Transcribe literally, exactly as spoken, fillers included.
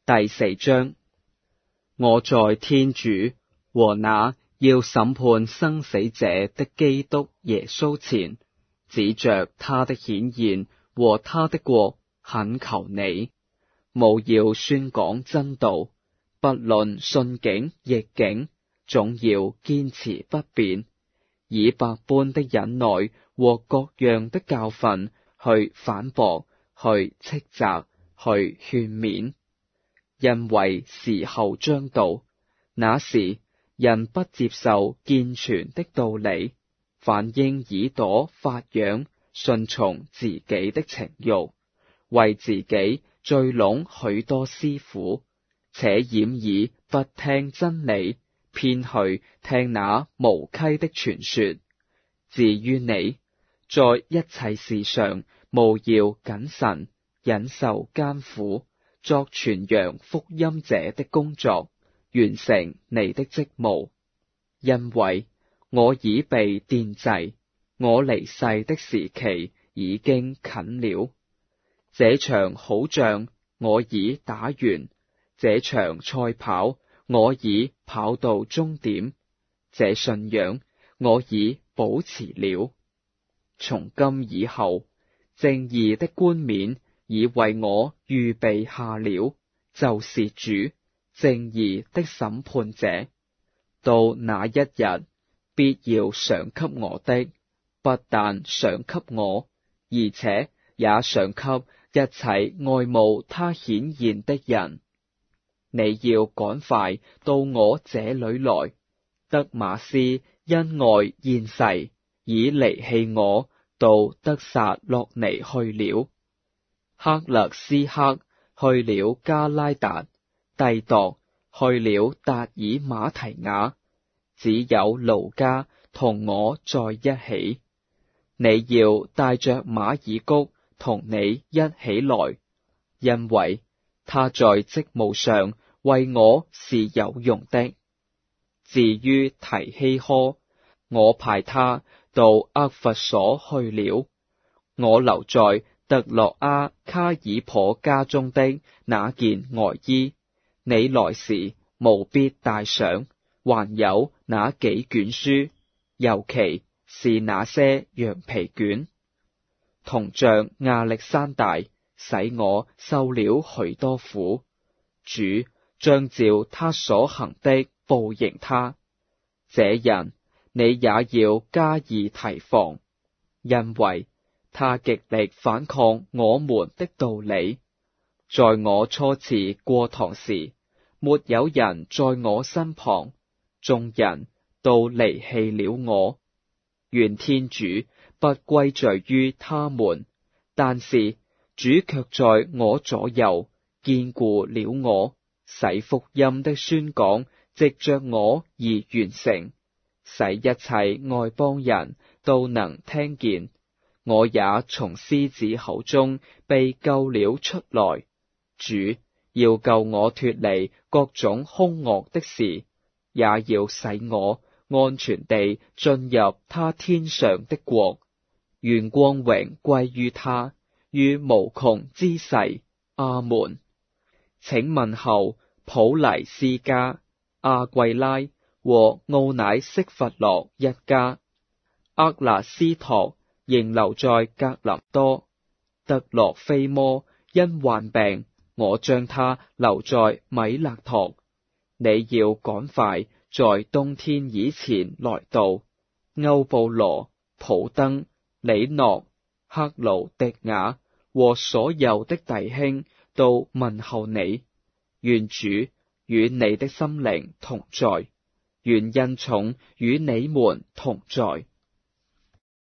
第四章。我在天主和那要審判生死者的基督耶穌前，指着他的顯現和他的國，懇求你，務要宣講真道，不論順境逆境，總要堅持不變，以百般的忍耐和各樣的教訓去反駁、去斥責、去勸勉。因為時候將到，那時人不接受健全的道理，反應耳朵發癢，順從自己的情慾，為自己聚攏許多師傅，且掩耳不聽真理，偏去聽那無稽的傳說。至於你，在一切事上務要謹慎，忍受艱苦，作傳揚福音者的工作，完成你的職務。因為我已被奠祭，我離世的時期已經近了。這場好仗我已打完，這場賽跑我已跑到終點，這信仰我已保持了。從今以後，正義的冠冕已為我預備下了，就是主，正義的審判者。到那一日，必要賞給我的，不但賞給我，而且也賞給一切愛慕他顯現的人。你要趕快到我這裏來。德瑪斯因愛現世，已離棄我，到得撒洛尼去了。克勒斯克去了加拉達，弟鐸去了達爾馬提亞，只有盧加同我在一起。你要帶着馬爾谷同你一起來，因為他在職務上為我是有用的。至於提希科，我派他到厄弗所去了。我留在特洛阿卡爾頗家中的那件外衣，你來時務必帶上，還有那幾卷書，尤其是那些羊皮卷。銅匠亞歷山大使我受了許多苦，主將照他所行的報應他。這人你也要加以提防，因為他極力反抗我們的道理。在我初次過堂時，沒有人在我身旁，眾人都離棄了我。願天主不歸罪於他們，但是主卻在我左右，堅固了我，使福音的宣講藉着我而完成，使一切外邦人都能聽見。我也從獅子口中被救了出來。主要救我脫離各種兇惡的事，也要使我安全地進入他天上的國。願光榮歸於他，於無窮之世。阿門。請問候普黎斯加、阿桂拉和奧乃色弗洛一家。厄勒斯托仍留在格林多。特洛菲摩因患病，我將他留在米勒托。你要趕快在冬天以前來到。歐布羅、普登、里諾、克勞狄雅和所有的弟兄都問候你。願主與你的心靈同在，願恩寵與你們同在。